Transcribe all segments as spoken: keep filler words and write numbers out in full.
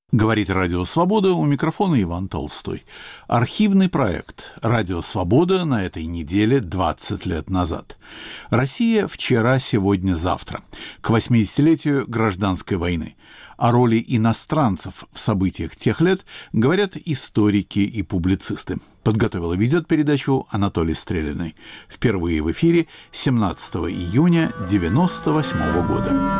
Говорит Радио Свобода, у микрофона Иван Толстой. Архивный проект «Радио Свобода» на этой неделе двадцать лет назад. Россия вчера, сегодня, завтра. К восьмидесятилетию гражданской войны. О роли иностранцев в событиях тех лет говорят историки и публицисты. Подготовил и ведет передачу Анатолий Стрелиный. Впервые в эфире семнадцатого июня девяносто восьмого года.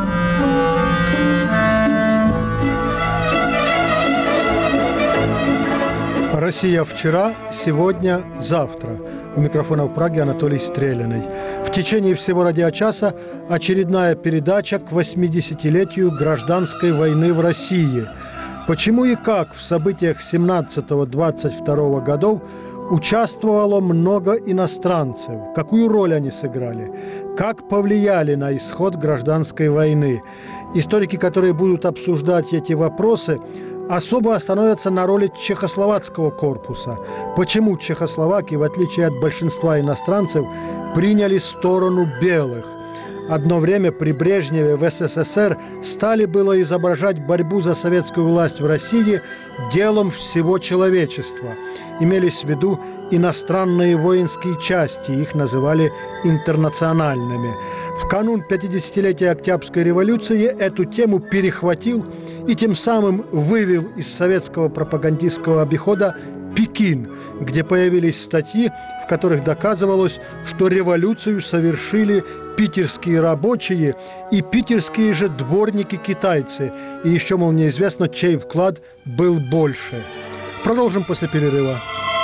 Россия вчера, сегодня, завтра. У микрофона в Праге Анатолий Стрелиный. В течение всего радиочаса очередная передача к восьмидесятилетию гражданской войны в России. Почему и как в событиях семнадцатого - двадцать второго годов участвовало много иностранцев? Какую роль они сыграли? Как повлияли на исход гражданской войны? Историки, которые будут обсуждать эти вопросы, особо остановятся на роли чехословацкого корпуса. Почему чехословаки, в отличие от большинства иностранцев, приняли сторону белых? Одно время при Брежневе в СССР стали было изображать борьбу за советскую власть в России делом всего человечества. Имелись в виду иностранные воинские части, их называли интернациональными. В канун пятидесятилетия Октябрьской революции эту тему перехватил и тем самым вывел из советского пропагандистского обихода Пекин, где появились статьи, в которых доказывалось, что революцию совершили питерские рабочие и питерские же дворники-китайцы. И еще, мол, неизвестно, чей вклад был больше. Продолжим после перерыва.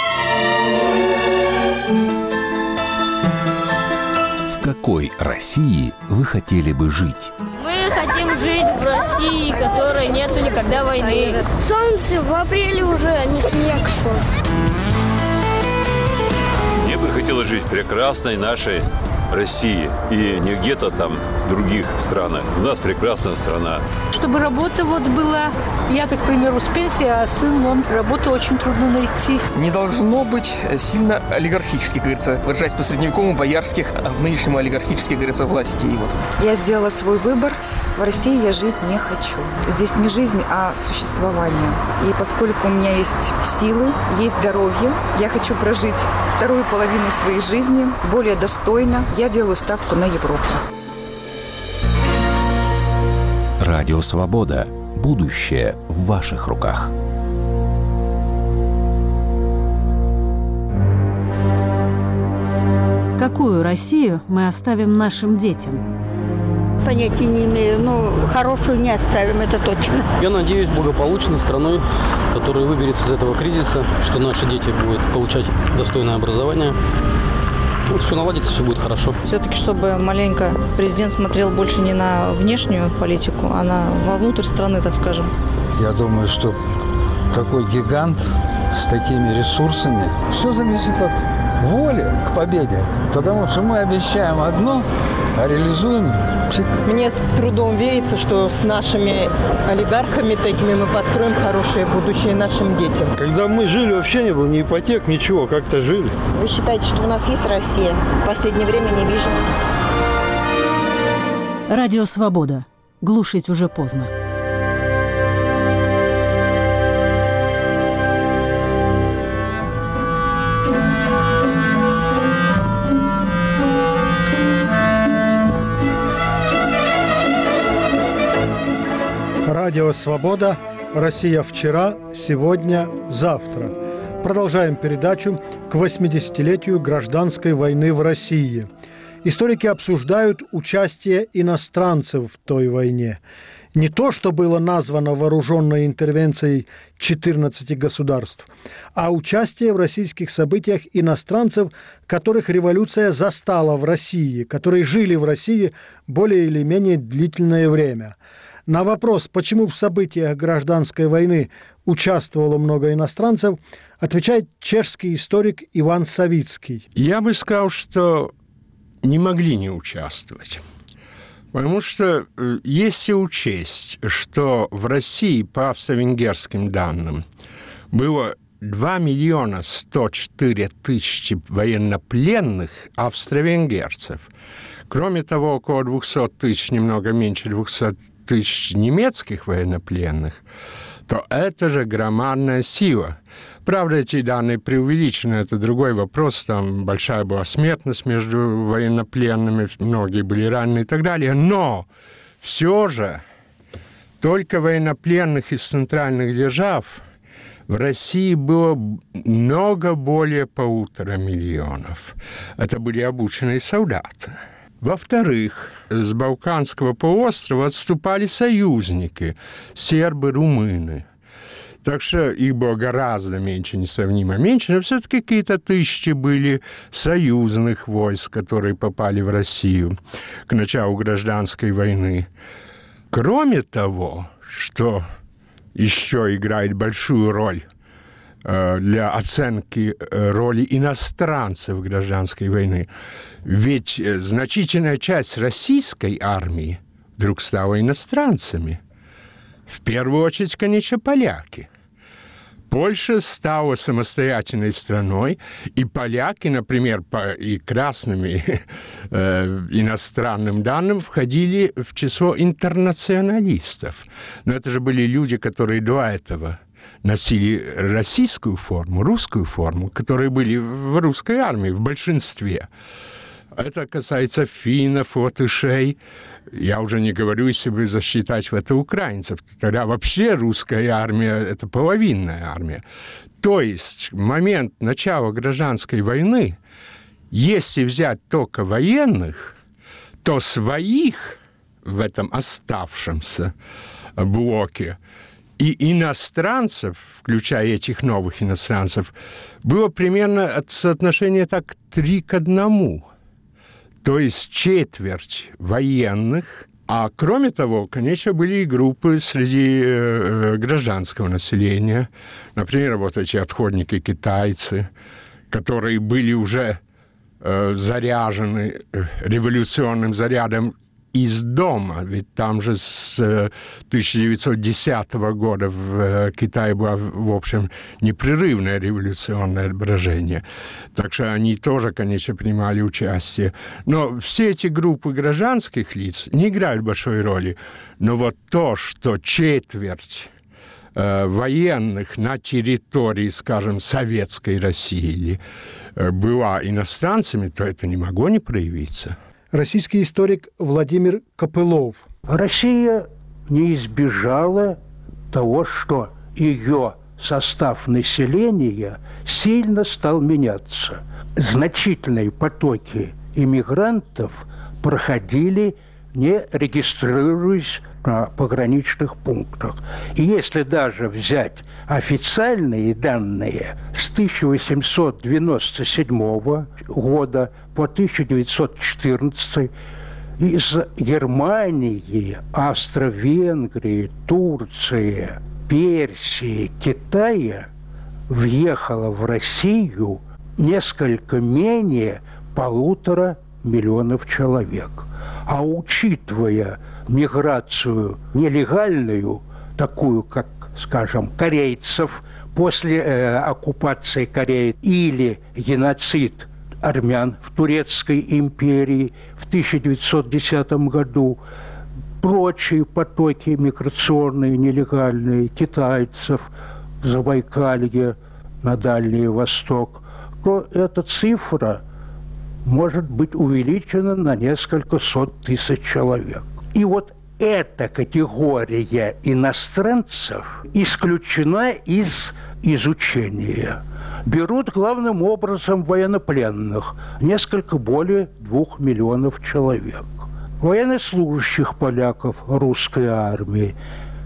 В какой России вы хотели бы жить? Мы хотим жить в России, в которой нету никогда войны. Солнце в апреле уже, а не снег шел. Мне бы хотелось жить в прекрасной нашей России. И не где-то там в других странах. У нас прекрасная страна. Чтобы работа вот была. Я, так, к примеру, с пенсии, а сын, он работу очень трудно найти. Не должно быть сильно олигархически, как говорится, выражаясь по-средневековому, боярских, а в нынешнем олигархически, как говорится, власти. И вот. Я сделала свой выбор. В России я жить не хочу. Здесь не жизнь, а существование. И поскольку у меня есть силы, есть здоровье, я хочу прожить вторую половину своей жизни более достойно. Я делаю ставку на Европу. Радио Свобода. Будущее в ваших руках. Какую Россию мы оставим нашим детям? Понятия не имею, но хорошую не оставим, это точно. Я надеюсь, благополучной страной, которая выберется из этого кризиса, что наши дети будут получать достойное образование. Ну, все наладится, все будет хорошо. Все-таки, чтобы маленько президент смотрел больше не на внешнюю политику, а на вовнутрь страны, так скажем. Я думаю, что такой гигант с такими ресурсами, все зависит от воли к победе. Потому что мы обещаем одно, а реализуем псих. Мне с трудом верится, что с нашими олигархами такими мы построим хорошее будущее нашим детям. Когда мы жили, вообще не было ни ипотек, ничего, как-то жили. Вы считаете, что у нас есть Россия? В последнее время не вижу. Радио Свобода. Глушить уже поздно. Радио «Свобода», Россия вчера, сегодня, завтра. Продолжаем передачу к восьмидесятилетию гражданской войны в России. Историки обсуждают участие иностранцев в той войне. Не то, что было названо вооруженной интервенцией четырнадцати государств, а участие в российских событиях иностранцев, которых революция застала в России, которые жили в России более или менее длительное время. На вопрос, почему в событиях гражданской войны участвовало много иностранцев, отвечает чешский историк Иван Савицкий. Я бы сказал, что не могли не участвовать. Потому что если учесть, что в России, по австро-венгерским данным, было два миллиона сто четыре тысячи военнопленных австро-венгерцев, кроме того, около двухсот тысяч, немного меньше двухсот тысяч немецких военнопленных, то это же громадная сила. Правда, эти данные преувеличены, это другой вопрос, там большая была смертность между военнопленными, многие были ранены и так далее, но все же только военнопленных из центральных держав в России было много более полутора миллионов. Это были обученные солдаты. Во-вторых, с Балканского полуострова отступали союзники, сербы, румыны. Так что их было гораздо меньше, несравнимо меньше, но все-таки какие-то тысячи были союзных войск, которые попали в Россию к началу гражданской войны. Кроме того, что еще играет большую роль для оценки роли иностранцев гражданской войны. Ведь значительная часть российской армии вдруг стала иностранцами. В первую очередь, конечно, поляки. Польша стала самостоятельной страной, и поляки, например, по и красным и, э, иностранным данным входили в число интернационалистов. Но это же были люди, которые до этого носили российскую форму, русскую форму, которые были в русской армии в большинстве. Это касается финнов, латышей. Я уже не говорю, если бы засчитать в это украинцев. Тогда вообще русская армия – это половинная армия. То есть в момент начала гражданской войны, если взять только военных, то своих в этом оставшемся блоке и иностранцев, включая этих новых иностранцев, было примерно от соотношения так три к одному. То есть четверть военных. А кроме того, конечно, были и группы среди э, гражданского населения. Например, вот эти отходники-китайцы, которые были уже э, заряжены революционным зарядом из дома, ведь там же с тысяча девятьсот десятого года в Китае было, в общем, непрерывное революционное брожение. Так что они тоже, конечно, принимали участие. Но все эти группы гражданских лиц не играют большой роли. Но вот то, что четверть э, военных на территории, скажем, Советской России э, была иностранцами, то это не могло не проявиться. Российский историк Владимир Копылов. Россия не избежала того, что ее состав населения сильно стал меняться. Значительные потоки иммигрантов проходили, не регистрируясь на пограничных пунктах. И если даже взять официальные данные с тысяча восемьсот девяносто седьмого года по тысяча девятьсот четырнадцатый из Германии, Австро-Венгрии, Турции, Персии, Китая въехало в Россию несколько менее полутора миллионов человек. А учитывая миграцию нелегальную, такую как, скажем, корейцев после э, оккупации Кореи или геноцид армян в Турецкой империи в тысяча девятьсот десятом году, прочие потоки миграционные, нелегальные, китайцев, Забайкалье, на Дальний Восток, то эта цифра может быть увеличена на несколько сот тысяч человек. И вот эта категория иностранцев исключена из изучения. Берут главным образом военнопленных, несколько более двух миллионов человек. Военнослужащих поляков русской армии,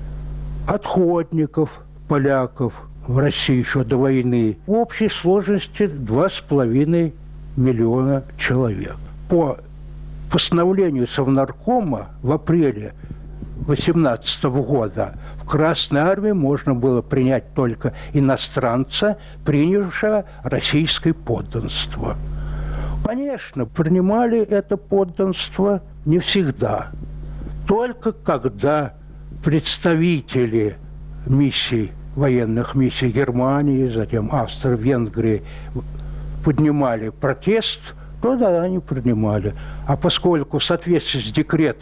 отходников поляков в России еще до войны. В общей сложности два с половиной миллиона человек. По постановлению Совнаркома в апреле две тысячи восемнадцатого года в Красной армии можно было принять только иностранца, принявшего российское подданство. Конечно, принимали это подданство не всегда. Только когда представители миссий, военных миссий Германии, затем Австро-Венгрии поднимали протест, то да, они принимали. А поскольку в соответствии с декретом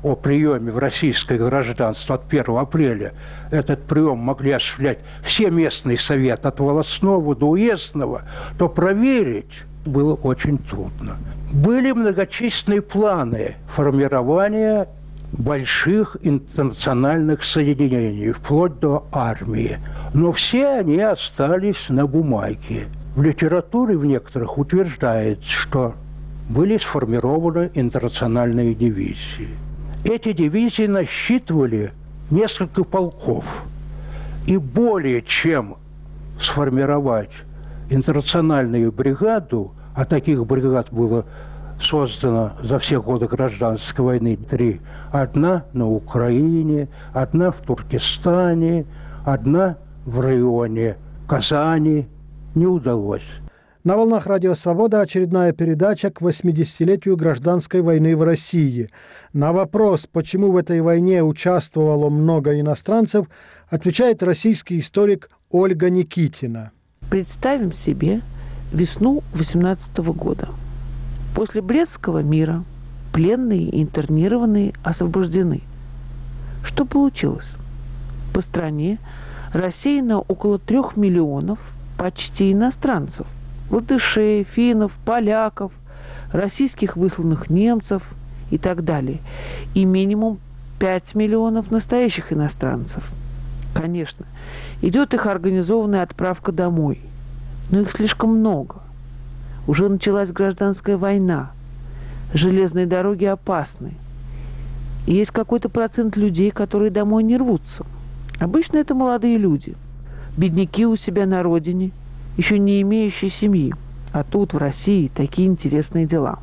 о приеме в российское гражданство от первого апреля, этот прием могли осуществлять все местные советы от волостного до уездного, то проверить было очень трудно. Были многочисленные планы формирования больших интернациональных соединений, вплоть до армии. Но все они остались на бумаге. В литературе в некоторых утверждается, что были сформированы интернациональные дивизии. Эти дивизии насчитывали несколько полков. И более чем сформировать интернациональную бригаду, а таких бригад было создано за все годы гражданской войны три. Одна на Украине, одна в Туркестане, одна в районе Казани. Не удалось. На волнах Радио Свобода очередная передача к восьмидесятилетию гражданской войны в России. На вопрос, почему в этой войне участвовало много иностранцев, отвечает российский историк Ольга Никитина. Представим себе весну восемнадцатого года. После Брестского мира пленные и интернированные освобождены. Что получилось? По стране рассеяно около трех миллионов почти иностранцев. Латышей, финнов, поляков, российских высланных немцев и так далее. И минимум пять миллионов настоящих иностранцев. Конечно, идет их организованная отправка домой. Но их слишком много. Уже началась гражданская война. Железные дороги опасны. И есть какой-то процент людей, которые домой не рвутся. Обычно это молодые люди. Бедняки у себя на родине, еще не имеющие семьи. А тут, в России, такие интересные дела.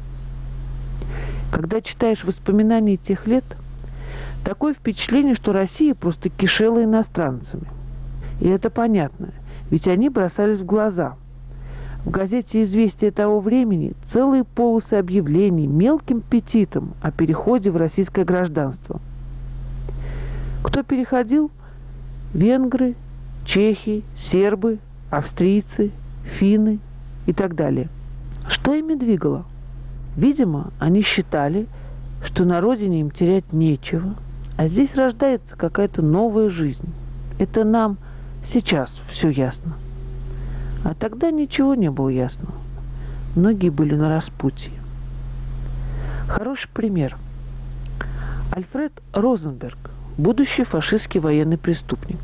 Когда читаешь воспоминания тех лет, такое впечатление, что Россия просто кишела иностранцами. И это понятно, ведь они бросались в глаза. В газете «Известия» того времени целые полосы объявлений мелким петитом о переходе в российское гражданство. Кто переходил? Венгры, чехи, сербы, австрийцы, финны и так далее. Что ими двигало? Видимо, они считали, что на родине им терять нечего, а здесь рождается какая-то новая жизнь. Это нам сейчас все ясно. А тогда ничего не было ясно. Многие были на распутье. Хороший пример. Альфред Розенберг, будущий фашистский военный преступник.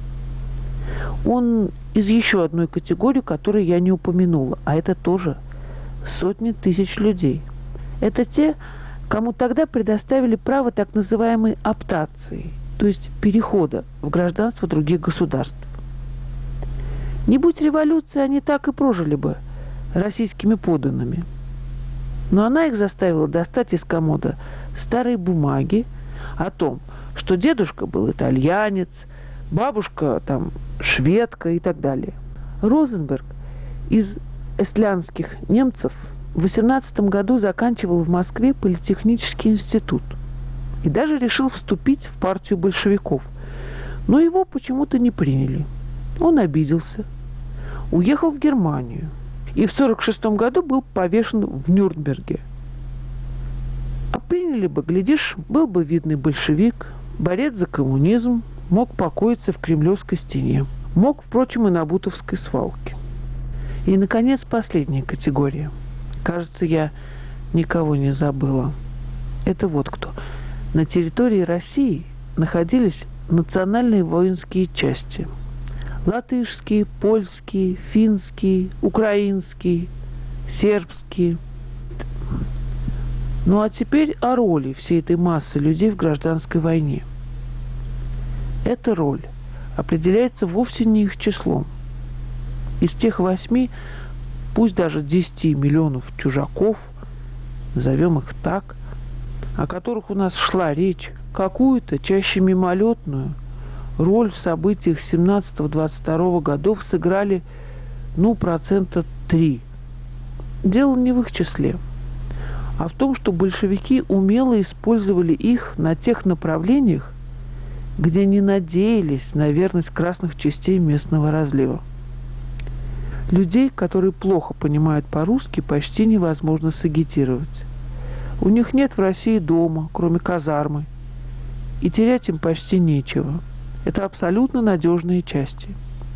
Он из еще одной категории, которую я не упомянула, а это тоже сотни тысяч людей. Это те, кому тогда предоставили право так называемой оптации, то есть перехода в гражданство других государств. Не будь революции, они так и прожили бы российскими подданными. Но она их заставила достать из комода старые бумаги о том, что дедушка был итальянец, бабушка там шведка и так далее. Розенберг из эстлянских немцев в восемнадцатом году заканчивал в Москве политехнический институт и даже решил вступить в партию большевиков. Но его почему-то не приняли. Он обиделся, уехал в Германию и в сорок шестом году был повешен в Нюрнберге. А приняли бы, глядишь, был бы видный большевик, борец за коммунизм, мог покоиться в Кремлевской стене, мог, впрочем, и на Бутовской свалке. И, наконец, последняя категория. Кажется, я никого не забыла. Это вот кто. На территории России находились национальные воинские части. Латышские, польские, финские, украинские, сербские. Ну а теперь о роли всей этой массы людей в гражданской войне. Эта роль определяется вовсе не их числом. Из тех восьми, пусть даже десяти миллионов чужаков, назовем их так, о которых у нас шла речь, какую-то, чаще мимолетную, роль в событиях семнадцатого-двадцать второго годов сыграли, ну, процента три. Дело не в их числе, а в том, что большевики умело использовали их на тех направлениях, где не надеялись на верность красных частей местного разлива. Людей, которые плохо понимают по-русски, почти невозможно сагитировать. У них нет в России дома, кроме казармы. И терять им почти нечего. Это абсолютно надежные части.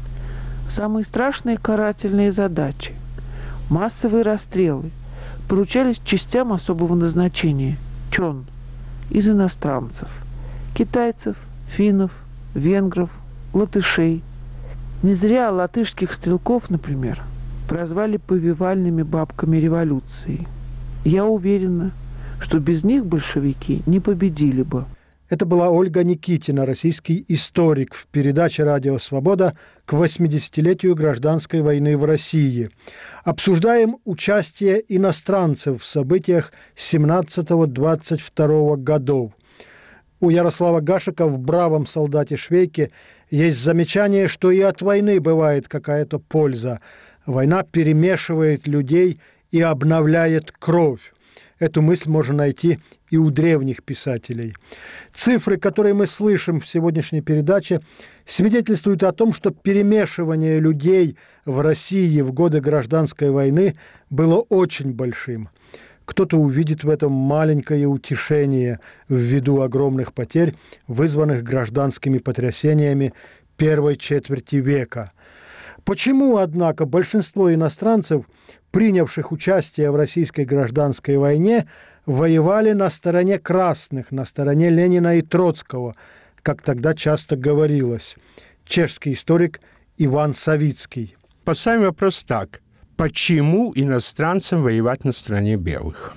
Самые страшные карательные задачи, массовые расстрелы, поручались частям особого назначения – ЧОН, из иностранцев – китайцев, финнов, венгров, латышей. Не зря латышских стрелков, например, прозвали повивальными бабками революции. Я уверена, что без них большевики не победили бы. Это была Ольга Никитина, российский историк, в передаче «Радио Свобода» к восьмидесятилетию гражданской войны в России. Обсуждаем участие иностранцев в событиях семнадцатого-двадцать второго годов. У Ярослава Гашека в «Бравом солдате Швейке» есть замечание, что и от войны бывает какая-то польза. Война перемешивает людей и обновляет кровь. Эту мысль можно найти и у древних писателей. Цифры, которые мы слышим в сегодняшней передаче, свидетельствуют о том, что перемешивание людей в России в годы гражданской войны было очень большим. Кто-то увидит в этом маленькое утешение ввиду огромных потерь, вызванных гражданскими потрясениями первой четверти века. Почему, однако, большинство иностранцев, принявших участие в российской гражданской войне, воевали на стороне красных, на стороне Ленина и Троцкого, как тогда часто говорилось? Чешский историк Иван Савицкий. Поставим вопрос так. Почему иностранцам воевать на стороне белых?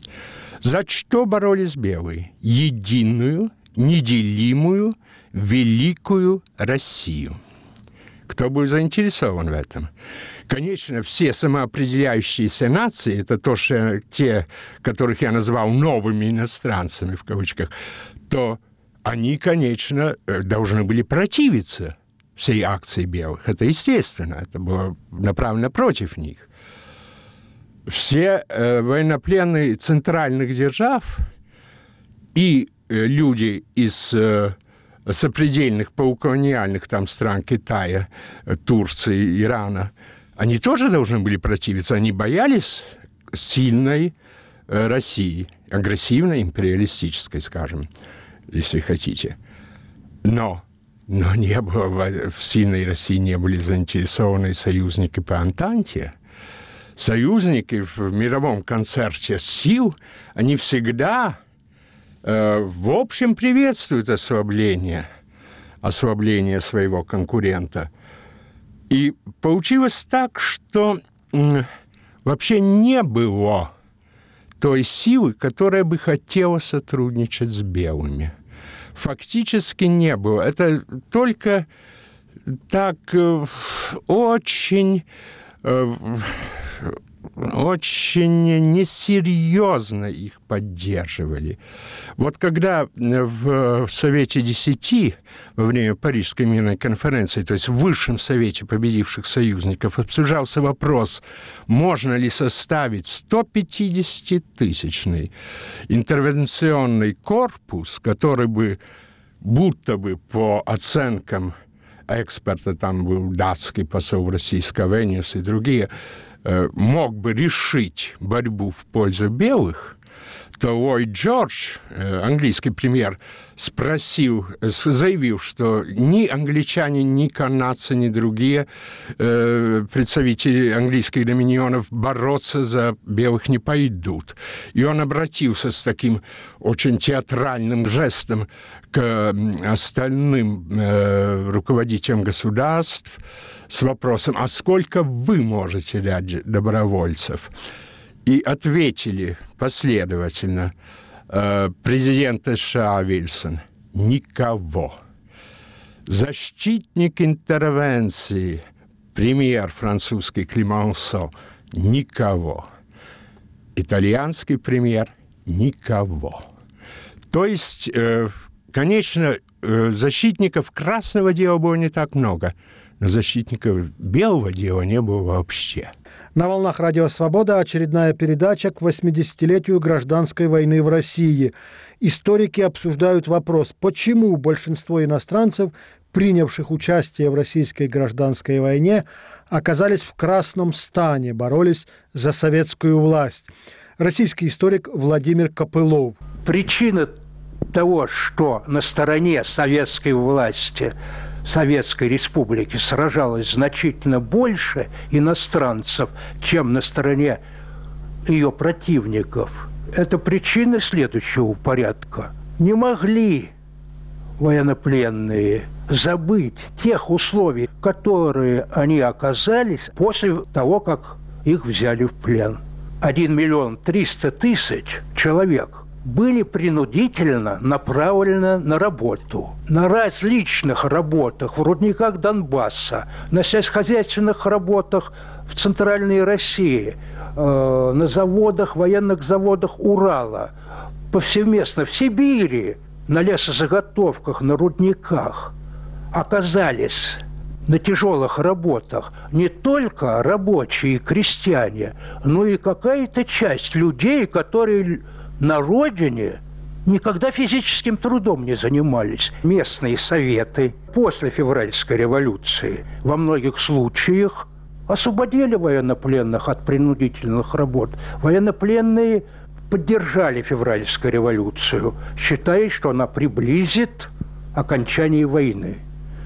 За что боролись белые? Единую, неделимую, великую Россию. Кто был заинтересован в этом? Конечно, все самоопределяющиеся нации, это то, что те, которых я назвал новыми иностранцами, в кавычках, то они, конечно, должны были противиться всей акции белых. Это естественно, это было направлено против них. Все э, военнопленные центральных держав и э, люди из э, сопредельных полуколониальных там стран Китая, Турции, Ирана, они тоже должны были противиться. Они боялись сильной э, России, агрессивной, империалистической, скажем, если хотите. Но, но не было, в сильной России не были заинтересованы союзники по Антанте. Союзники в мировом концерте сил, они всегда э, в общем приветствуют ослабление, ослабление своего конкурента. И получилось так, что э, вообще не было той силы, которая бы хотела сотрудничать с белыми. Фактически не было. Это только так э, очень... Э, очень несерьезно их поддерживали. Вот когда в Совете Десяти, во время Парижской мирной конференции, то есть в Высшем Совете победивших союзников, обсуждался вопрос, можно ли составить сто пятидесятитысячный интервенционный корпус, который бы, будто бы по оценкам эксперта, там был датский посол в Российской Вениус и другие, мог бы решить борьбу в пользу белых, то Ллойд Джордж, английский премьер, спросил, заявил, что ни англичане, ни канадцы, ни другие э, представители английских доминионов бороться за белых не пойдут. И он обратился с таким очень театральным жестом к остальным э, руководителям государств с вопросом, а сколько вы можете дать добровольцев? И ответили последовательно э, президент США Вильсон: никого. Защитник интервенции, премьер французский Клемансо: никого. Итальянский премьер: никого. То есть, э, конечно, э, защитников красного дела было не так много, но защитников белого дела не было вообще. На волнах «Радио Свобода» очередная передача к восьмидесятилетию гражданской войны в России. Историки обсуждают вопрос, почему большинство иностранцев, принявших участие в российской гражданской войне, оказались в красном стане, боролись за советскую власть. российский историк Владимир Копылов. Причина того, что на стороне советской власти, Советской Республики сражалось значительно больше иностранцев, чем на стороне ее противников, это причина следующего порядка. Не могли военнопленные забыть тех условий, которые они оказались после того, как их взяли в плен. Один миллион триста тысяч человек были принудительно направлены на работу. На различных работах в рудниках Донбасса, на сельскохозяйственных работах в Центральной России, э, на заводах, военных заводах Урала, повсеместно в Сибири, на лесозаготовках, на рудниках оказались на тяжелых работах не только рабочие и крестьяне, но и какая-то часть людей, которые на родине никогда физическим трудом не занимались. Местные советы после февральской революции во многих случаях освободили военнопленных от принудительных работ. Военнопленные поддержали февральскую революцию, считая, что она приблизит окончание войны.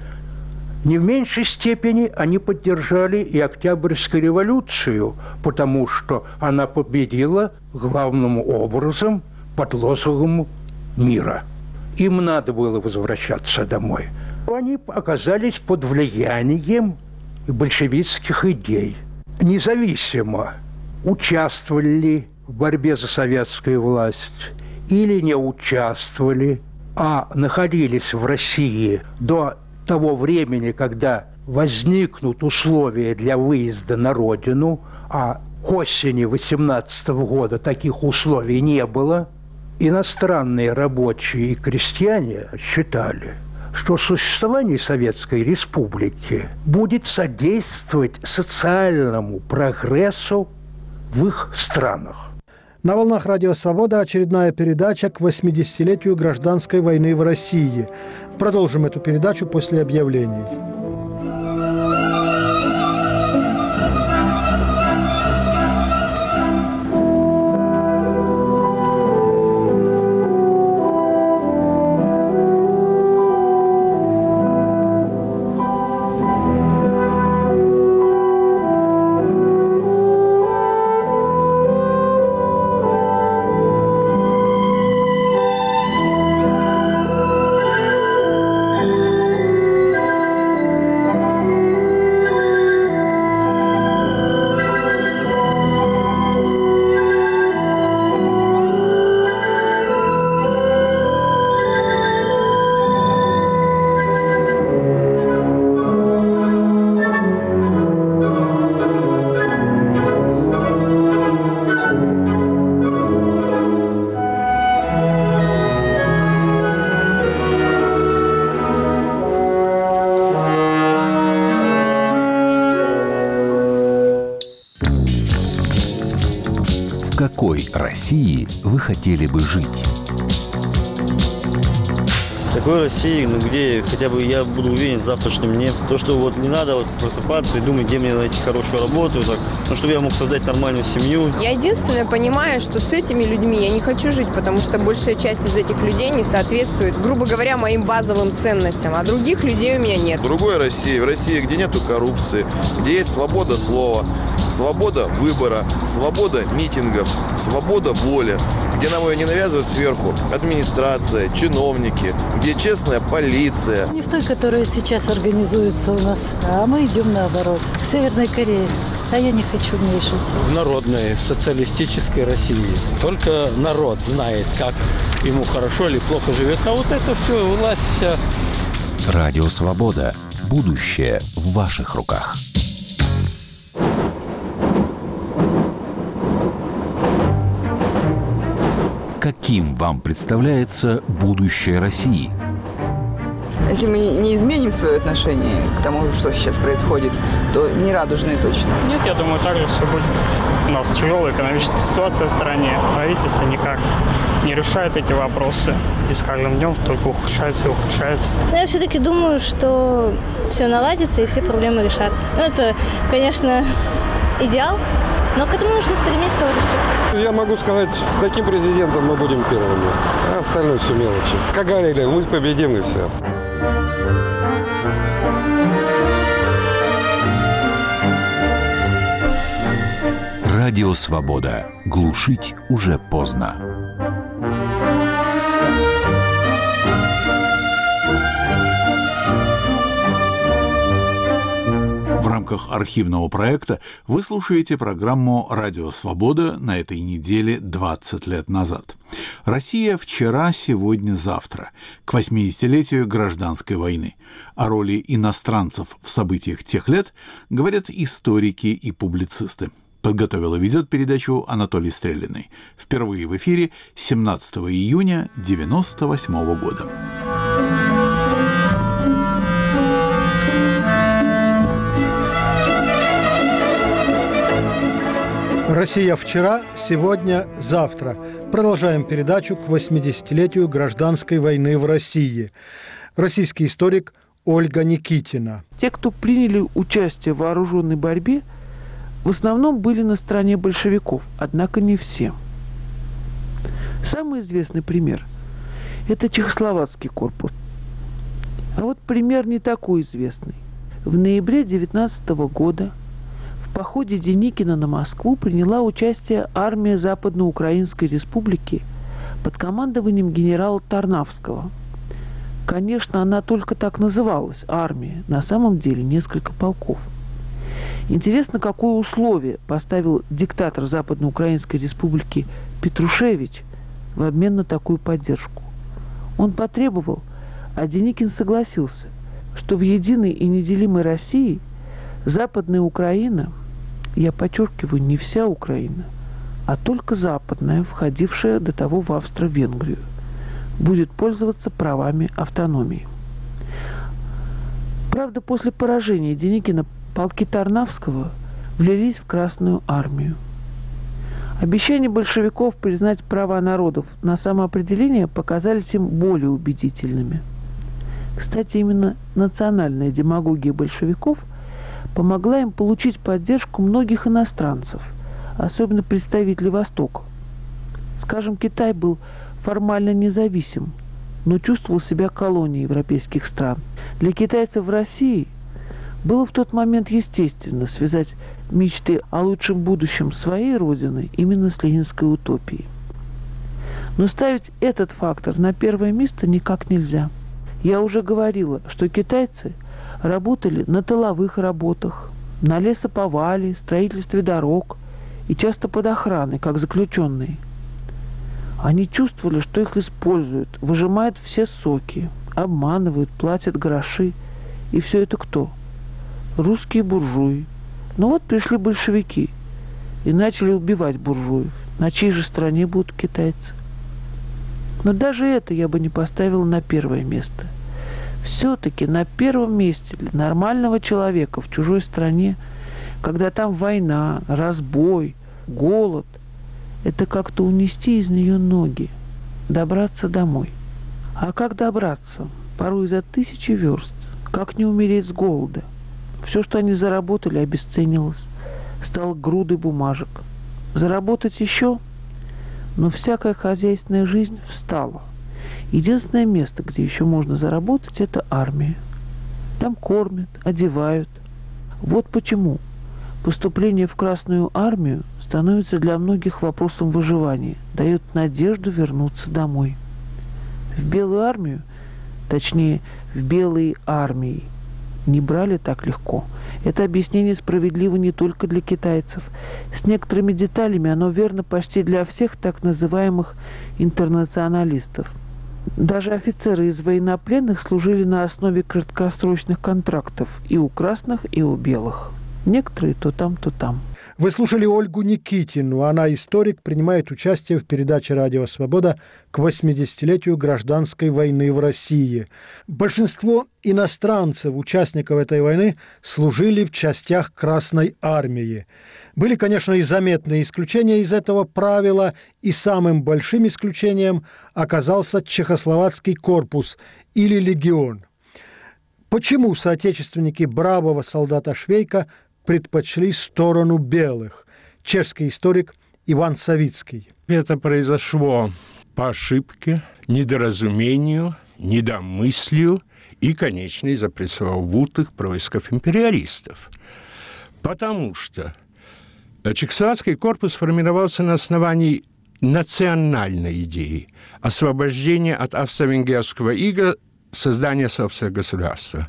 Не в меньшей степени они поддержали и Октябрьскую революцию, потому что она победила главным образом под лозунгом мира. Им надо было возвращаться домой. Они оказались под влиянием большевистских идей. Независимо, участвовали ли в борьбе за советскую власть или не участвовали, а находились в России до того времени, когда возникнут условия для выезда на родину, а к осени восемнадцатого года таких условий не было, иностранные рабочие и крестьяне считали, что существование Советской Республики будет содействовать социальному прогрессу в их странах. На волнах Радио Свобода очередная передача к восьмидесятилетию гражданской войны в России. Продолжим эту передачу после объявлений. В какой России вы хотели бы жить? В такой России, ну, где хотя бы я буду уверен в завтрашнем дне. То, что вот не надо вот просыпаться и думать, где мне найти хорошую работу, так, ну, чтобы я мог создать нормальную семью. Я единственное понимаю, что с этими людьми я не хочу жить, потому что большая часть из этих людей не соответствует, грубо говоря, моим базовым ценностям, а других людей у меня нет. В другой России, в России, где нету коррупции, где есть свобода слова, свобода выбора, свобода митингов, свобода воли, где нам ее не навязывают сверху администрация, чиновники, где честная полиция. Не в той, которая сейчас организуется у нас, а мы идем наоборот, к Северной Корее. А я не хочу в ней жить. В народной социалистической России только народ знает, как ему хорошо или плохо живется, а вот это все, власть вся. Радио Свобода. Будущее в ваших руках. Каким вам представляется будущее России? Если мы не изменим свое отношение к тому, что сейчас происходит, то не радужные точно. Нет, я думаю, так же все будет. У нас тяжелая экономическая ситуация в стране. Правительство никак не решает эти вопросы. И с каждым днем только ухудшается и ухудшается. Но я все-таки думаю, что все наладится и все проблемы решатся. Ну, это, конечно, идеал, Но к этому нужно стремиться, вот и все. Я могу сказать, с таким президентом мы будем первыми, а остальное все мелочи. Как говорили, мы победим и все. Радио «Свобода». Глушить уже поздно. В рамках архивного проекта вы слушаете программу «Радио Свобода» на этой неделе двадцать лет назад. Россия вчера, сегодня, завтра. К восьмидесятилетию гражданской войны. О роли иностранцев в событиях тех лет говорят историки и публицисты. Подготовил и ведет передачу Анатолий Стрелянный. Впервые в эфире семнадцатого июня девяносто восьмого года. Россия вчера, сегодня, завтра. Продолжаем передачу к восьмидесятилетию гражданской войны в России. Российский историк Ольга Никитина. Те, кто приняли участие в вооруженной борьбе, в основном были на стороне большевиков, однако не все. Самый известный пример – это Чехословацкий корпус. А вот пример не такой известный. В ноябре девятнадцатого года в походе Деникина на Москву приняла участие армия Западноукраинской республики под командованием генерала Тарнавского. Конечно, она только так называлась – армия, на самом деле несколько полков. Интересно, какое условие поставил диктатор Западноукраинской республики Петрушевич в обмен на такую поддержку. Он потребовал, а Деникин согласился, что в единой и неделимой России Западная Украина, я подчеркиваю, не вся Украина, а только западная, входившая до того в Австро-Венгрию, будет пользоваться правами автономии. Правда, после поражения Деникина полки Тарнавского влились в Красную армию. Обещания большевиков признать права народов на самоопределение показались им более убедительными. Кстати, именно национальная демагогия большевиков помогла им получить поддержку многих иностранцев, особенно представителей Востока. Скажем, Китай был формально независим, но чувствовал себя колонией европейских стран. Для китайцев в России было в тот момент естественно связать мечты о лучшем будущем своей родины именно с ленинской утопией. Но ставить этот фактор на первое место никак нельзя. Я уже говорила, что китайцы работали на тыловых работах, на лесоповале, строительстве дорог и часто под охраной, как заключенные. Они чувствовали, что их используют, выжимают все соки, обманывают, платят гроши. И все это кто? Русские буржуи. Ну вот пришли большевики и начали убивать буржуев. На чьей же стороне будут китайцы? Но даже это я бы не поставила на первое место. Все-таки на первом месте для нормального человека в чужой стране, когда там война, разбой, голод, это как-то унести из нее ноги, добраться домой. А как добраться? Порой за тысячи верст. Как не умереть с голода? Все, что они заработали, обесценилось, стало грудой бумажек. Заработать еще? Но всякая хозяйственная жизнь встала. Единственное место, где еще можно заработать, это армия. Там кормят, одевают. Вот почему поступление в Красную армию становится для многих вопросом выживания, дает надежду вернуться домой. В Белую армию, точнее, в белые армии, не брали так легко. Это объяснение справедливо не только для китайцев. С некоторыми деталями оно верно почти для всех так называемых интернационалистов. Даже офицеры из военнопленных служили на основе краткосрочных контрактов и у красных, и у белых. Некоторые то там, то там. Вы слушали Ольгу Никитину. Она историк, принимает участие в передаче «Радио Свобода» к восьмидесятилетию гражданской войны в России. Большинство иностранцев, участников этой войны, служили в частях Красной армии. Были, конечно, и заметные исключения из этого правила, и самым большим исключением оказался Чехословацкий корпус или легион. Почему соотечественники бравого солдата Швейка предпочли сторону белых? чешский историк Иван Савицкий. Это произошло по ошибке, недоразумению, недомыслию и, конечно, из-за пресловутых происков империалистов. Потому что чехословацкий корпус формировался на основании национальной идеи освобождения от австро-венгерского ига, создания собственного государства.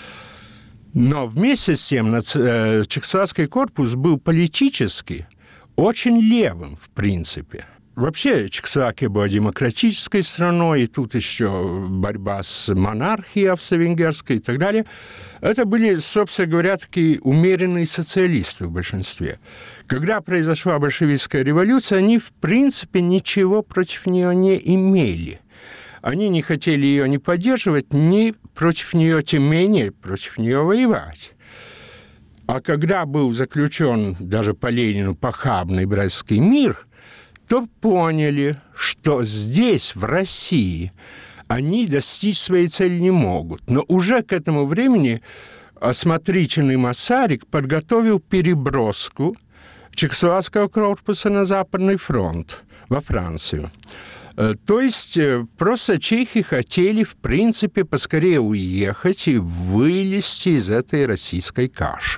Но вместе с тем чехословацкий корпус был политически очень левым, в принципе. Вообще, Чехословакия была демократической страной, и тут еще борьба с монархией австро-венгерской и так далее. Это были, собственно говоря, такие умеренные социалисты в большинстве. Когда произошла большевистская революция, они, в принципе, ничего против нее не имели. Они не хотели ее ни поддерживать, ни против нее, тем менее, против нее воевать. А когда был заключен даже по Ленину похабный Брестский мир, то поняли, что здесь, в России, они достичь своей цели не могут. Но уже к этому времени осмотрительный Масарик подготовил переброску чехословацкого корпуса на Западный фронт, во Францию. То есть просто чехи хотели, в принципе, поскорее уехать и вылезти из этой российской каши.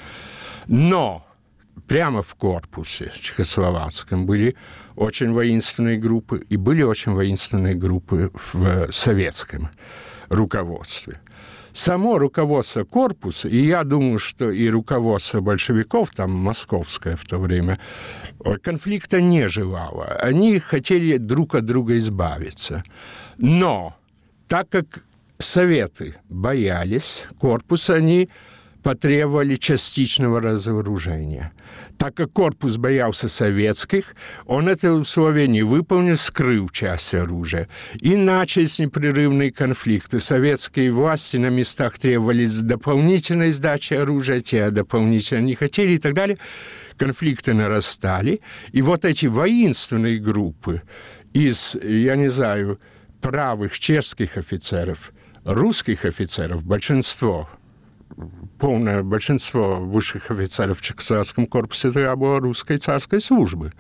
Но прямо в корпусе чехословацком были очень воинственные группы, и были очень воинственные группы в советском руководстве. Само руководство корпуса, и я думаю, что и руководство большевиков, там московское в то время, конфликта не желало. Они хотели друг от друга избавиться. Но так как советы боялись корпуса, они потребовали частичного разоружения. Так как корпус боялся советских, он это условие не выполнил, скрыл часть оружия. И начались непрерывные конфликты. Советские власти на местах требовали дополнительной сдачи оружия, те дополнительно не хотели и так далее. Конфликты нарастали. И вот эти воинственные группы из, я не знаю, правых чешских офицеров, русских офицеров, большинство, полное большинство высших офицеров в чехословацком корпусе это было русской царской службы.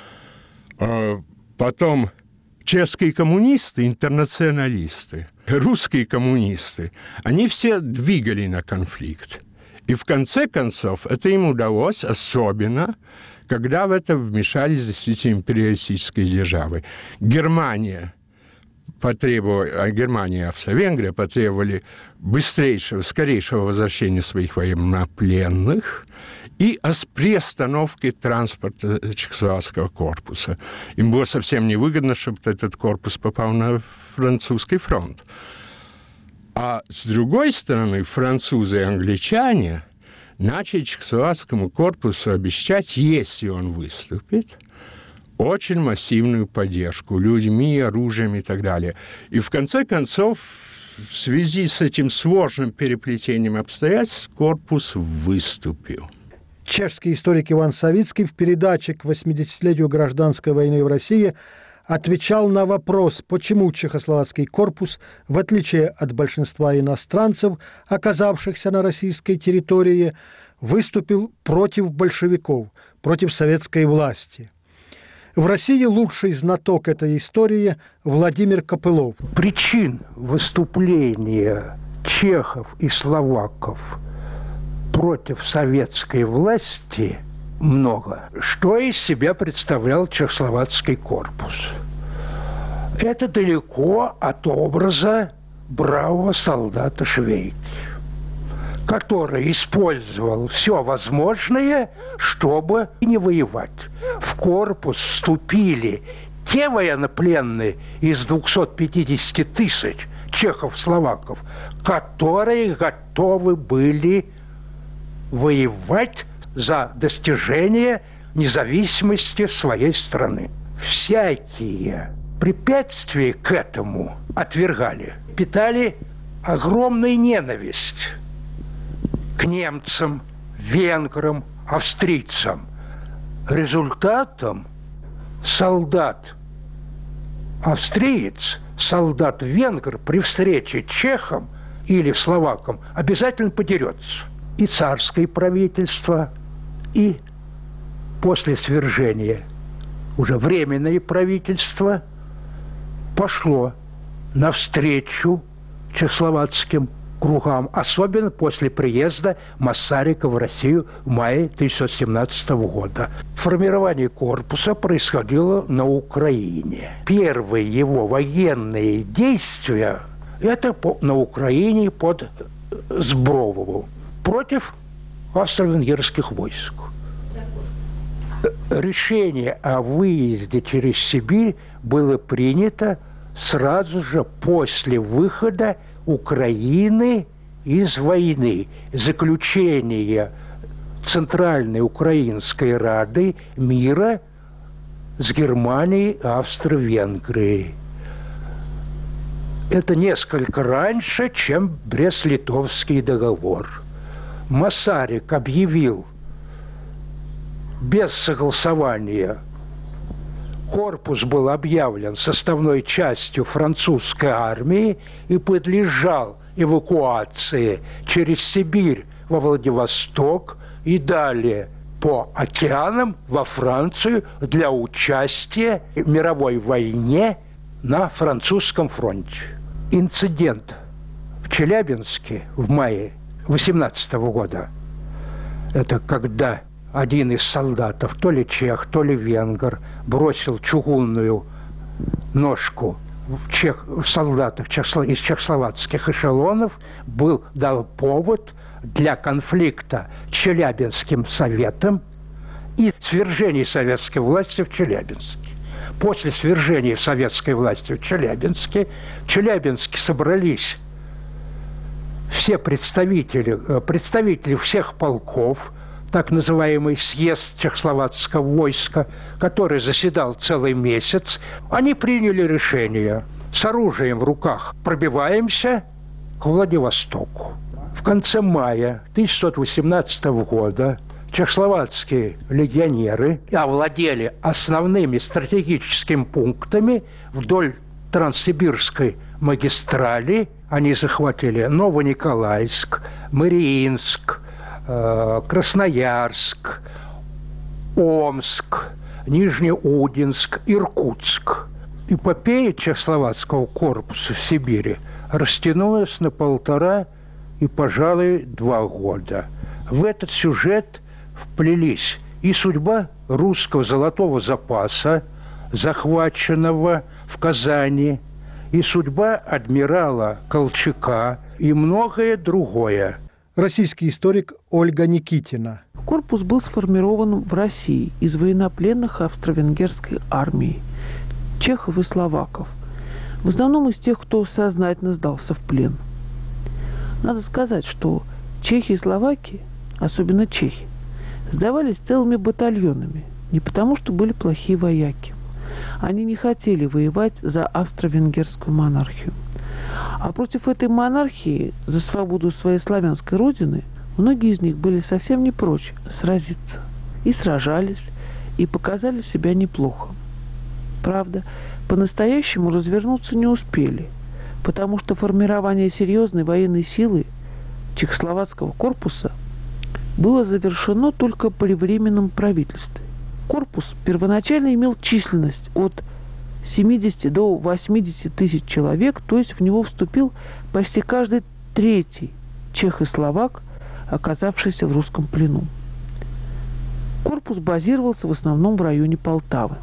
Потом чешские коммунисты, интернационалисты, русские коммунисты, они все двигали на конфликт. И в конце концов это им удалось, особенно когда в это вмешались действительно империалистические державы. Германия потребовали, а Германия и Австро-Венгрия потребовали быстрейшего, скорейшего возвращения своих военнопленных и приостановки транспорта чехословацкого корпуса. Им было совсем невыгодно, чтобы этот корпус попал на французский фронт. А с другой стороны, французы и англичане начали чехословацкому корпусу обещать, если он выступит, очень массивную поддержку людьми, оружием и так далее. И в конце концов, в связи с этим сложным переплетением обстоятельств, корпус выступил. Чешский историк Иван Савицкий в передаче к восьмидесятилетию гражданской войны в России отвечал на вопрос, почему чехословацкий корпус, в отличие от большинства иностранцев, оказавшихся на российской территории, выступил против большевиков, против советской власти. В России лучший знаток этой истории Владимир Копылов. Причин выступления чехов и словаков против советской власти много. Что из себя представлял чехословацкий корпус? Это далеко от образа бравого солдата Швейки, который использовал все возможное, чтобы не воевать. В корпус вступили те военнопленные из двухсот пятидесяти тысяч чехов-словаков, которые готовы были воевать за достижение независимости своей страны. Всякие препятствия к этому отвергали, питали огромную ненависть к немцам, венграм, австрийцам. Результатом солдат-австриец, солдат-венгр при встрече чехам или словакам обязательно подерется. И царское правительство, и после свержения уже временное правительство пошло навстречу чехословацким кругам, особенно после приезда Масарика в Россию в мае тысяча девятьсот семнадцатого года. Формирование корпуса происходило на Украине. Первые его военные действия – это на Украине под Збровом против австро-венгерских войск. Решение о выезде через Сибирь было принято сразу же после выхода Украины из войны, заключения Центральной Украинской Рады мира с Германией и Австро-Венгрией. Это несколько раньше, чем Брест-Литовский договор. Масарик объявил без согласования. Корпус был объявлен составной частью французской армии и подлежал эвакуации через Сибирь во Владивосток и далее по океанам во Францию для участия в мировой войне на французском фронте. Инцидент в Челябинске в мае восемнадцатого года – это когда один из солдатов, то ли чех, то ли венгр, бросил чугунную ножку в, чех, в солдатах чехосло, из чехословацких эшелонов, был, дал повод для конфликта с Челябинским советом и свержения советской власти в Челябинске. После свержения советской власти в Челябинске, в Челябинске собрались все представители, представители всех полков, так называемый съезд чехословацкого войска, который заседал целый месяц. Они приняли решение с оружием в руках. Пробиваемся к Владивостоку. В конце мая тысяча девятьсот восемнадцатого года чехословацкие легионеры овладели основными стратегическими пунктами вдоль Транссибирской магистрали. Они захватили Новониколаевск, Мариинск, Красноярск, Омск, Нижнеудинск, Иркутск. Эпопея чехословацкого корпуса в Сибири растянулась на полтора и, пожалуй, два года. В этот сюжет вплелись и судьба русского золотого запаса, захваченного в Казани, и судьба адмирала Колчака, и многое другое. Российский историк Ольга Никитина. Корпус был сформирован в России из военнопленных австро-венгерской армии, чехов и словаков, в основном из тех, кто сознательно сдался в плен. Надо сказать, что чехи и словаки, особенно чехи, сдавались целыми батальонами, не потому что были плохие вояки. Они не хотели воевать за австро-венгерскую монархию. А против этой монархии, за свободу своей славянской родины, многие из них были совсем не прочь сразиться. И сражались, и показали себя неплохо. Правда, по-настоящему развернуться не успели, потому что формирование серьезной военной силы чехословацкого корпуса было завершено только при временном правительстве. Корпус первоначально имел численность от семидесяти до восьмидесяти тысяч человек, то есть в него вступил почти каждый третий чех и словак, оказавшийся в русском плену. Корпус базировался в основном в районе Полтавы.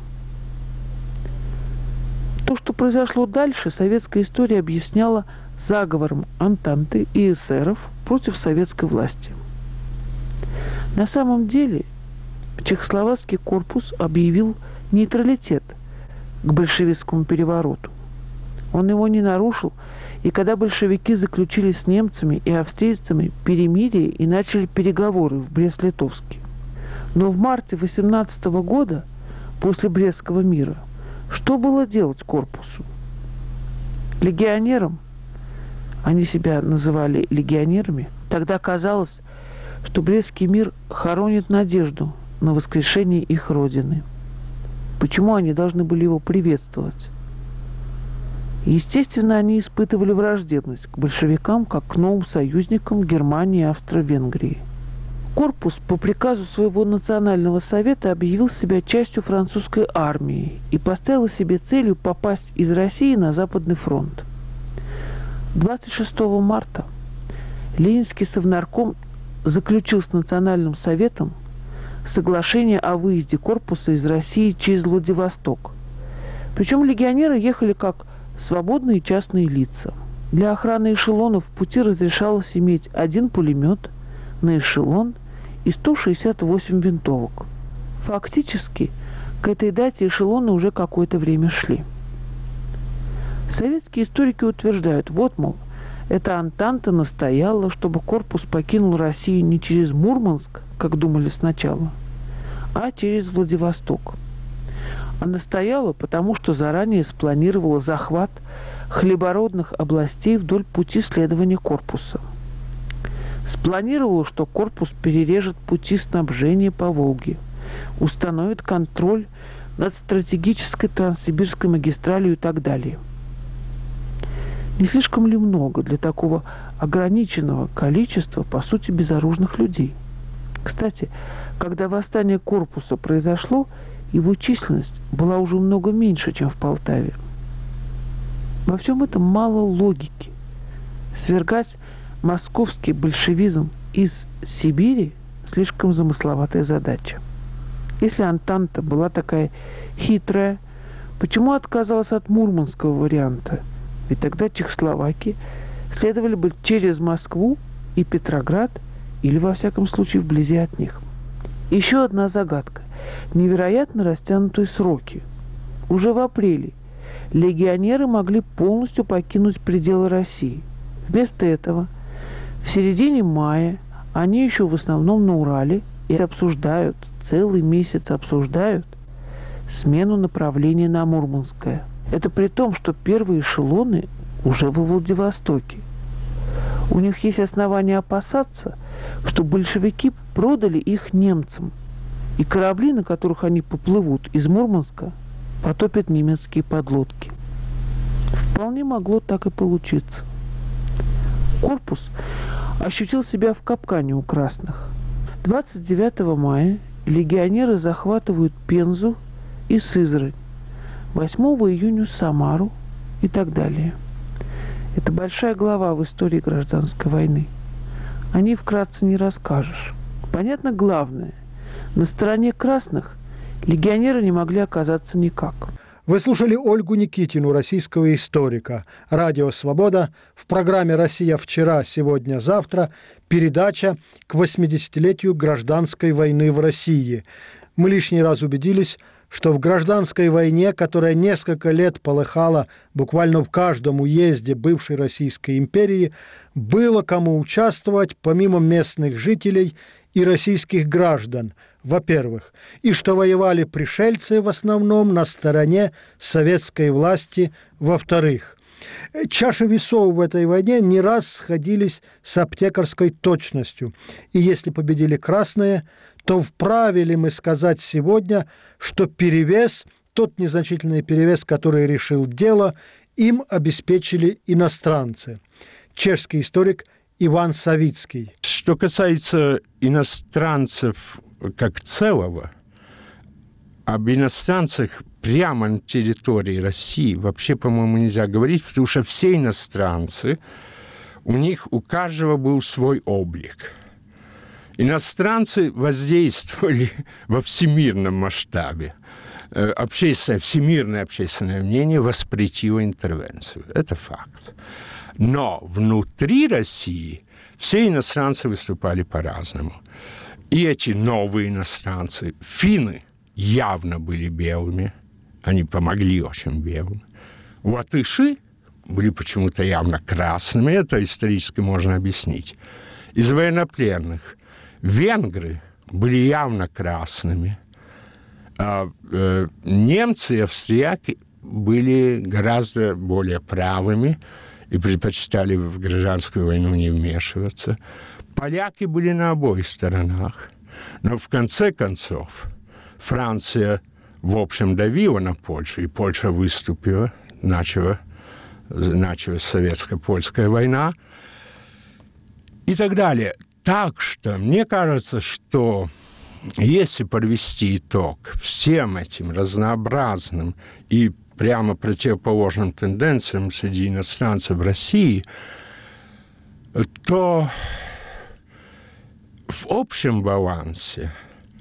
То, что произошло дальше, советская история объясняла заговором Антанты и эсеров против советской власти. На самом деле чехословацкий корпус объявил нейтралитет к большевистскому перевороту. Он его не нарушил, и когда большевики заключили с немцами и австрийцами перемирие и начали переговоры в Брест-Литовске. Но в марте восемнадцатого года, после Брестского мира, что было делать корпусу? Легионерам, они себя называли легионерами, тогда казалось, что Брестский мир хоронит надежду на воскрешение их родины. Почему они должны были его приветствовать? Естественно, они испытывали враждебность к большевикам, как к новым союзникам Германии и Австро-Венгрии. Корпус по приказу своего национального совета объявил себя частью французской армии и поставил себе целью попасть из России на Западный фронт. двадцать шестого марта Ленинский совнарком заключил с Национальным советом соглашение о выезде корпуса из России через Владивосток. Причем легионеры ехали как свободные частные лица. Для охраны эшелонов в пути разрешалось иметь один пулемет на эшелон и сто шестьдесят восемь винтовок. Фактически, к этой дате эшелоны уже какое-то время шли. Советские историки утверждают, вот, мол, эта Антанта настояла, чтобы корпус покинул Россию не через Мурманск, как думали сначала, а через Владивосток. А настояла, потому что заранее спланировала захват хлебородных областей вдоль пути следования корпуса. Спланировала, что корпус перережет пути снабжения по Волге, установит контроль над стратегической Транссибирской магистралью и так далее. Не слишком ли много для такого ограниченного количества, по сути, безоружных людей? Кстати, когда восстание корпуса произошло, его численность была уже много меньше, чем в Полтаве. Во всем этом мало логики. Свергать московский большевизм из Сибири слишком замысловатая задача. Если Антанта была такая хитрая, почему отказалась от мурманского варианта? Ведь тогда Чехословакии следовали бы через Москву и Петроград, или, во всяком случае, вблизи от них. Еще одна загадка. Невероятно растянутые сроки. Уже в апреле легионеры могли полностью покинуть пределы России. Вместо этого в середине мая они еще в основном на Урале и обсуждают, целый месяц обсуждают смену направления на Мурманское. Это при том, что первые эшелоны уже во Владивостоке. У них есть основания опасаться, что большевики продали их немцам, и корабли, на которых они поплывут из Мурманска, потопят немецкие подлодки. Вполне могло так и получиться. Корпус ощутил себя в капкане у красных. двадцать девятого мая легионеры захватывают Пензу и Сызрань, восьмого июня Самару и так далее. Это большая глава в истории гражданской войны. О ней вкратце не расскажешь. Понятно главное. На стороне красных легионеры не могли оказаться никак. Вы слушали Ольгу Никитину, российского историка. Радио «Свобода» в программе «Россия вчера, сегодня, завтра» передача к восьмидесятилетию гражданской войны в России. Мы лишний раз убедились, что в гражданской войне, которая несколько лет полыхала буквально в каждом уезде бывшей Российской империи, было кому участвовать помимо местных жителей и российских граждан, во-первых, и что воевали пришельцы в основном на стороне советской власти, во-вторых. Чаши весов в этой войне не раз сходились с аптекарской точностью, и если победили красные, то вправе ли мы сказать сегодня, что перевес, тот незначительный перевес, который решил дело, им обеспечили иностранцы? Чешский историк Иван Савицкий. Что касается иностранцев как целого, об иностранцах прямо на территории России вообще, по-моему, нельзя говорить, потому что все иностранцы, у них у каждого был свой облик. Иностранцы воздействовали во всемирном масштабе. Общественное, всемирное общественное мнение воспретило интервенцию. Это факт. Но внутри России все иностранцы выступали по-разному. И эти новые иностранцы, финны, явно были белыми. Они помогли очень белым. Латыши были почему-то явно красными. Это исторически можно объяснить. Из военнопленных венгры были явно красными. А э, немцы и австрияки были гораздо более правыми и предпочитали в гражданскую войну не вмешиваться. Поляки были на обоих сторонах. Но в конце концов Франция, в общем, давила на Польшу, и Польша выступила, начала, началась советско-польская война и так далее. Так что мне кажется, что если подвести итог всем этим разнообразным и прямо противоположным тенденциям среди иностранцев в России, то в общем балансе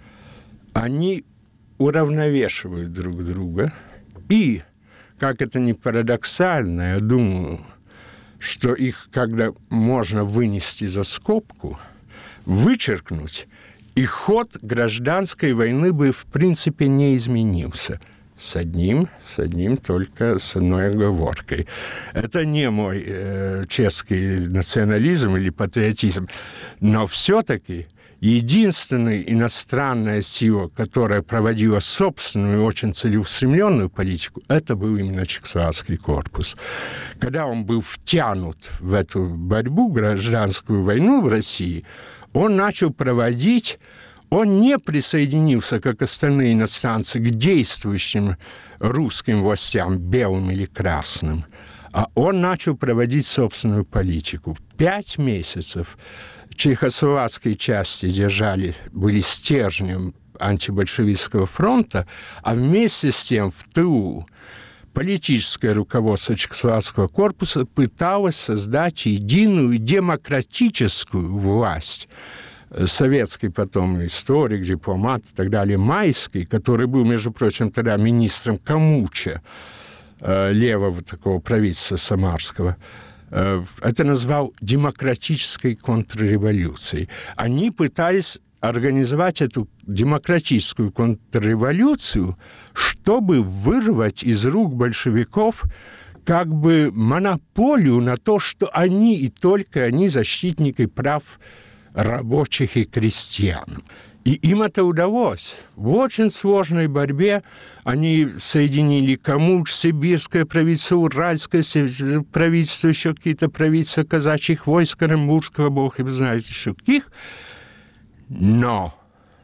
они уравновешивают друг друга. И, как это ни парадоксально, я думаю, что их, когда можно вынести за скобку, вычеркнуть, и ход гражданской войны бы, в принципе, не изменился. С одним, с одним только, с одной оговоркой. Это не мой э, чешский национализм или патриотизм, но все-таки единственная иностранная сила, которая проводила собственную, очень целеустремленную политику, это был именно Чехословацкий корпус. Когда он был втянут в эту борьбу, гражданскую войну в России, он начал проводить, он не присоединился, как остальные иностранцы, к действующим русским властям, белым или красным, а он начал проводить собственную политику. Пять месяцев чехословацкие части держали, были стержнем антибольшевистского фронта, а вместе с тем в тылу политическое руководство Чехословацкого корпуса пыталось создать единую демократическую власть. Советский потом историк, дипломат и так далее, Майский, который был, между прочим, тогда министром Камуча, левого такого правительства самарского, это назвал демократической контрреволюцией. Они пытались организовать эту демократическую контрреволюцию, чтобы вырвать из рук большевиков как бы монополию на то, что они и только они защитники прав рабочих и крестьян. И им это удалось. В очень сложной борьбе они соединили Камуч, сибирское правительство, уральское правительство, еще какие-то правительства казачьих войск, Оренбургского, бог и знает еще каких. Но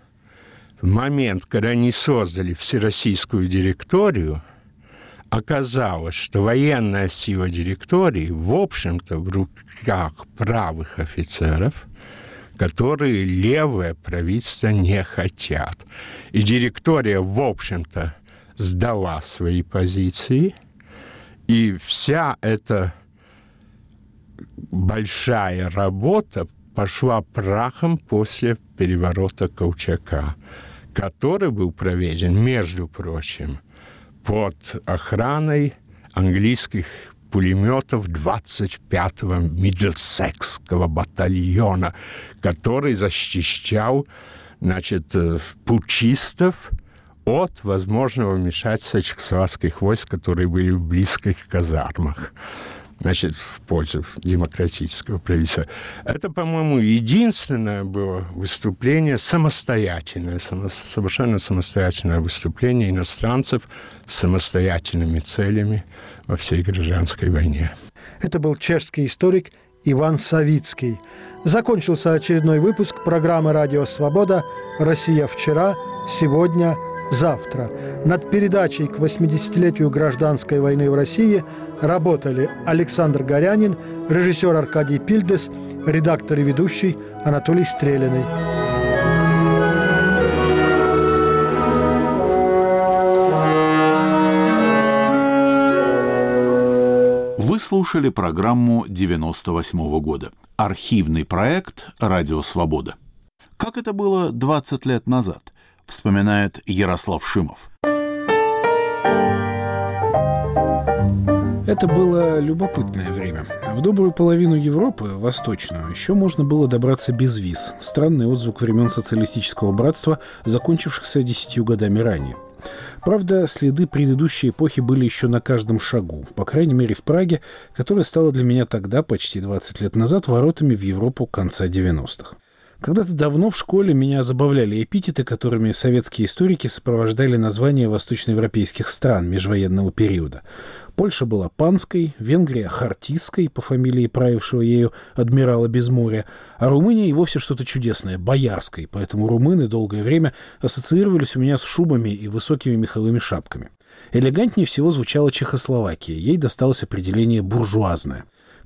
в момент, когда они создали Всероссийскую директорию, оказалось, что военная сила директории, в общем-то, в руках правых офицеров, которые левое правительство не хотят. И директория, в общем-то, сдала свои позиции, и вся эта большая работа пошла прахом после переворота Колчака, который был проведен, между прочим, под охраной английских пулеметов двадцать пятого Мидлсекского батальона, который защищал, значит, путчистов от возможного вмешательства чехословацких войск, которые были в близких казармах, значит, в пользу демократического правительства. Это, по-моему, единственное было выступление самостоятельное, само, совершенно самостоятельное выступление иностранцев с самостоятельными целями во всей гражданской войне. Это был чешский историк Иван Савицкий. Закончился очередной выпуск программы «Радио Свобода. Россия вчера, сегодня, завтра». Над передачей к восьмидесятилетию гражданской войны в России работали Александр Горянин, режиссер Аркадий Пильдес, редактор и ведущий Анатолий Стреляный. Вы слушали программу девяносто восьмого года. Архивный проект «Радио Свобода». Как это было двадцать лет назад, вспоминает Ярослав Шимов. Это было любопытное время. В добрую половину Европы, восточную, еще можно было добраться без виз. Странный отзвук времен социалистического братства, закончившихся десятью годами ранее. Правда, следы предыдущей эпохи были еще на каждом шагу, по крайней мере в Праге, которая стала для меня тогда, почти двадцать лет назад, воротами в Европу конца девяностых. Когда-то давно в школе меня забавляли эпитеты, которыми советские историки сопровождали названия восточноевропейских стран межвоенного периода. Польша была панской, Венгрия — хартистской, по фамилии правившего ею адмирала Безморья, а Румыния и вовсе что-то чудесное — боярской, поэтому румыны долгое время ассоциировались у меня с шубами и высокими меховыми шапками. Элегантнее всего звучала Чехословакия, ей досталось определение «буржуазная».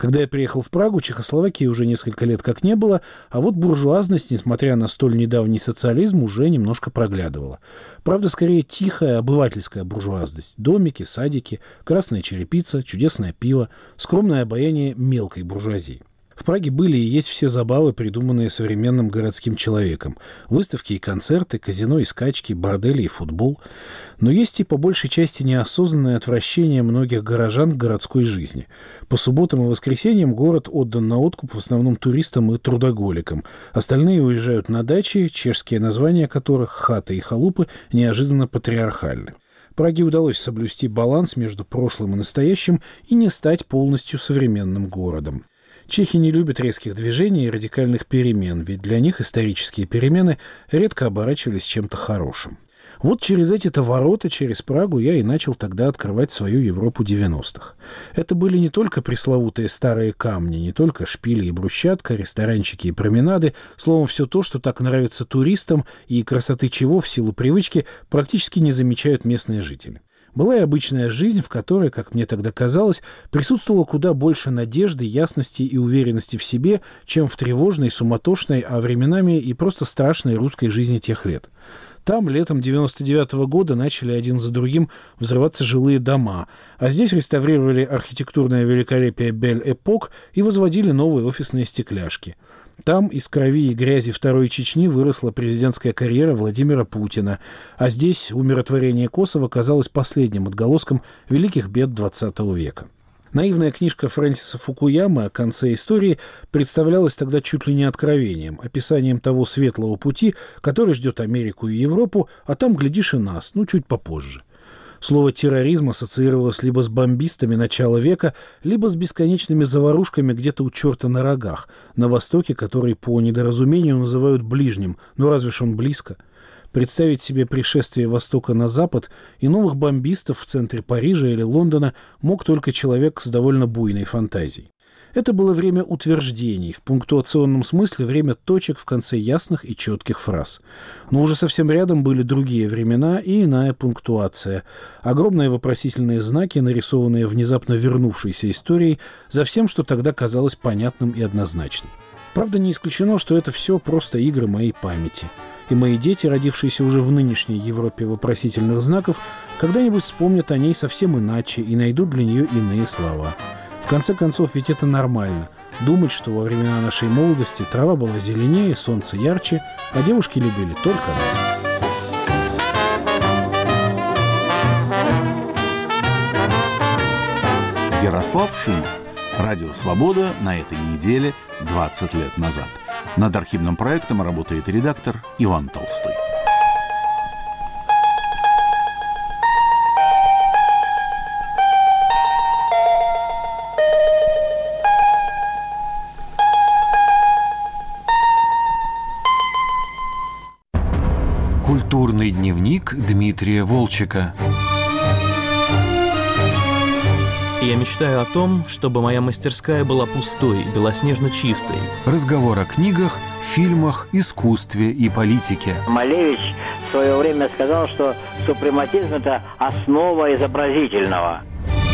Когда я приехал в Прагу, Чехословакии уже несколько лет как не было, а вот буржуазность, несмотря на столь недавний социализм, уже немножко проглядывала. Правда, скорее тихая обывательская буржуазность. Домики, садики, красная черепица, чудесное пиво, скромное обаяние мелкой буржуазии. В Праге были и есть все забавы, придуманные современным городским человеком. Выставки и концерты, казино и скачки, бордели и футбол. Но есть и по большей части неосознанное отвращение многих горожан к городской жизни. По субботам и воскресеньям город отдан на откуп в основном туристам и трудоголикам. Остальные уезжают на дачи, чешские названия которых, хаты и халупы, неожиданно патриархальны. Праге удалось соблюсти баланс между прошлым и настоящим и не стать полностью современным городом. Чехи не любят резких движений и радикальных перемен, ведь для них исторические перемены редко оборачивались чем-то хорошим. Вот через эти-то ворота, через Прагу, я и начал тогда открывать свою Европу девяностых. Это были не только пресловутые старые камни, не только шпили и брусчатка, ресторанчики и променады, словом, все то, что так нравится туристам и красоты чего в силу привычки практически не замечают местные жители. Была и обычная жизнь, в которой, как мне тогда казалось, присутствовало куда больше надежды, ясности и уверенности в себе, чем в тревожной, суматошной, а временами и просто страшной русской жизни тех лет. Там летом девяносто девятого года начали один за другим взрываться жилые дома, а здесь реставрировали архитектурное великолепие Бель-Эпок и возводили новые офисные стекляшки. Там из крови и грязи Второй Чечни выросла президентская карьера Владимира Путина, а здесь умиротворение Косово казалось последним отголоском великих бед двадцатого века. Наивная книжка Фрэнсиса Фукуямы о конце истории представлялась тогда чуть ли не откровением, описанием того светлого пути, который ждет Америку и Европу, а там, глядишь, и нас, ну, чуть попозже. Слово «терроризм» ассоциировалось либо с бомбистами начала века, либо с бесконечными заварушками где-то у черта на рогах, на востоке, который по недоразумению называют ближним, но разве ж он близко? Представить себе пришествие Востока на Запад и новых бомбистов в центре Парижа или Лондона мог только человек с довольно буйной фантазией. Это было время утверждений, в пунктуационном смысле время точек в конце ясных и четких фраз. Но уже совсем рядом были другие времена и иная пунктуация. Огромные вопросительные знаки, нарисованные внезапно вернувшейся историей, за всем, что тогда казалось понятным и однозначным. Правда, не исключено, что это все просто игры моей памяти. И мои дети, родившиеся уже в нынешней Европе вопросительных знаков, когда-нибудь вспомнят о ней совсем иначе и найдут для нее иные слова. В конце концов, ведь это нормально. Думать, что во времена нашей молодости трава была зеленее, солнце ярче, а девушки любили только нас. Ярослав Шимов. Радио «Свобода» на этой неделе двадцать лет назад. Над архивным проектом работает редактор Иван Толстой. Культурный дневник Дмитрия Волчека. Я мечтаю о том, чтобы моя мастерская была пустой, белоснежно чистой. Разговор о книгах, фильмах, искусстве и политике. Малевич в свое время сказал, что супрематизм – это основа изобразительного.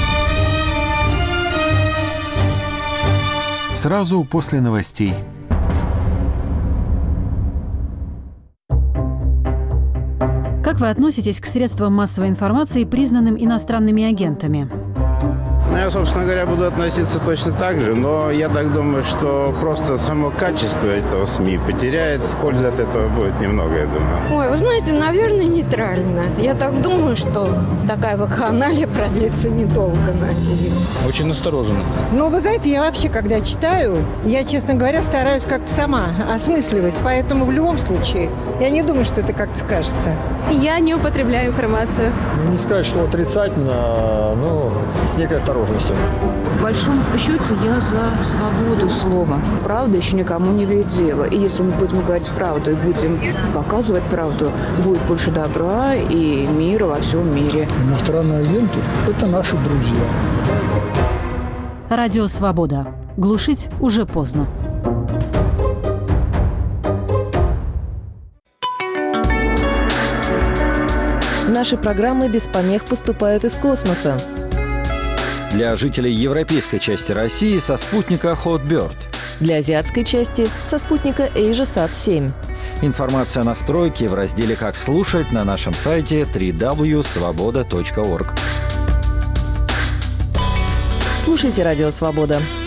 Сразу после новостей. Как вы относитесь к средствам массовой информации, признанным иностранными агентами? Ну, я, собственно говоря, буду относиться точно так же, но я так думаю, что просто само качество этого СМИ потеряет. Пользы от этого будет немного, я думаю. Ой, вы знаете, наверное, нейтрально. Я так думаю, что такая вакханалия продлится недолго, надеюсь. Очень настороженно. Ну, вы знаете, я вообще, когда читаю, я, честно говоря, стараюсь как-то сама осмысливать, поэтому в любом случае я не думаю, что это как-то скажется. Я не употребляю информацию. Не сказать, что отрицательно, но с некой осторожностью. В большом счете я за свободу слова. Правда еще никому не вредила. И если мы будем говорить правду и будем показывать правду, будет больше добра и мира во всем мире. Иностранные агенты – это наши друзья. Радио «Свобода». Глушить уже поздно. Наши программы без помех поступают из космоса. Для жителей европейской части России со спутника Hotbird. Для азиатской части со спутника AsiaSat семь. Информация о настройке в разделе «Как слушать» на нашем сайте дабл-ю дабл-ю дабл-ю точка свобода точка орг. Слушайте «Радио Свобода».